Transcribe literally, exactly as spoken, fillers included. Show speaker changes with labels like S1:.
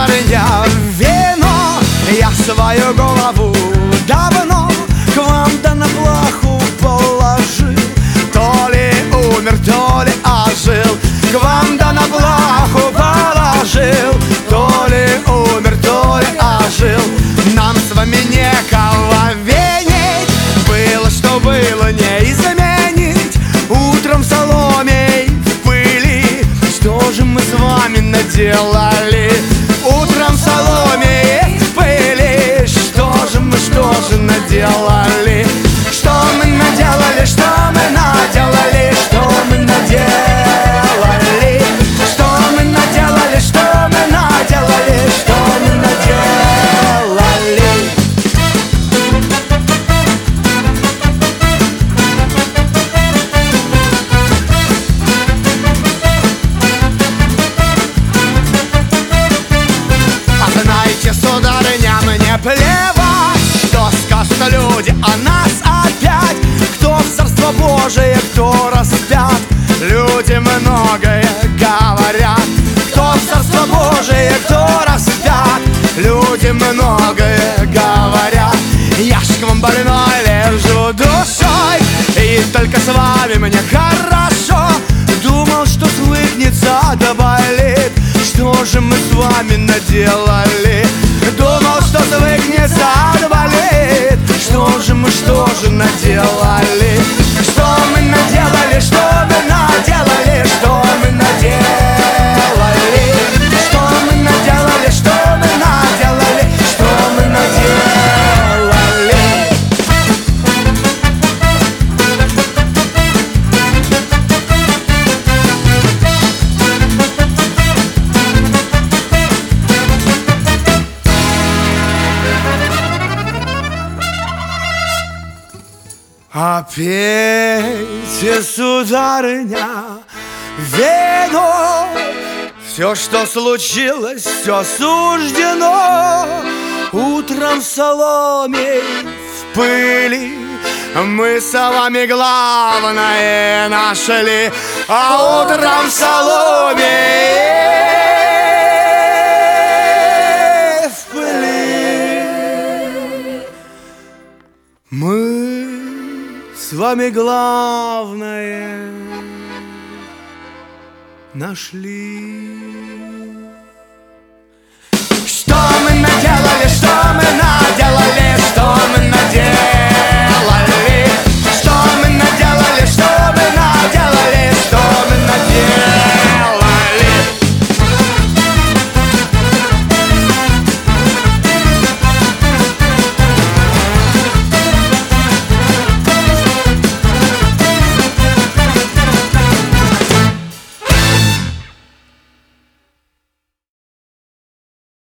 S1: сударыня, вино. Я свою голову давно к вам да на плаху положил. То ли умер, то ли ожил, к вам да на плаху положил. То ли умер, то ли ожил. Нам с вами некого винить, было, что было, не изменить. Утром соломей в пыли, что же мы с вами наделали? Утром соломей в пыли, что же мы, что же наделали? Что мы наделали, что мы наделали, что мы наделали? Что мы наделали, что мы наделали, что мы наделали? А знаете, сударыня, мне плевать, что скажут люди о нас опять. Кто в Царство Божие, кто распят, люди многое говорят. Кто в Царство Божие, кто распят, люди многое говорят. Я ж к вам больной лежу душой, и только с вами мне хорошо. Думал, что свыкнется да болит, что же мы с вами наделали? Думал, что свыкнется да болит, что же мы, что же наделали? Что мы наделали, что мы наделали, что мы наделали? Что мы наделали, что мы наделали, что мы наделали? А пейте, сударыня, вино. Все, что случилось, все суждено. Утром соломей в пыли мы с вами главное нашли. А утром соломей в пыли мы с вами главное нашли.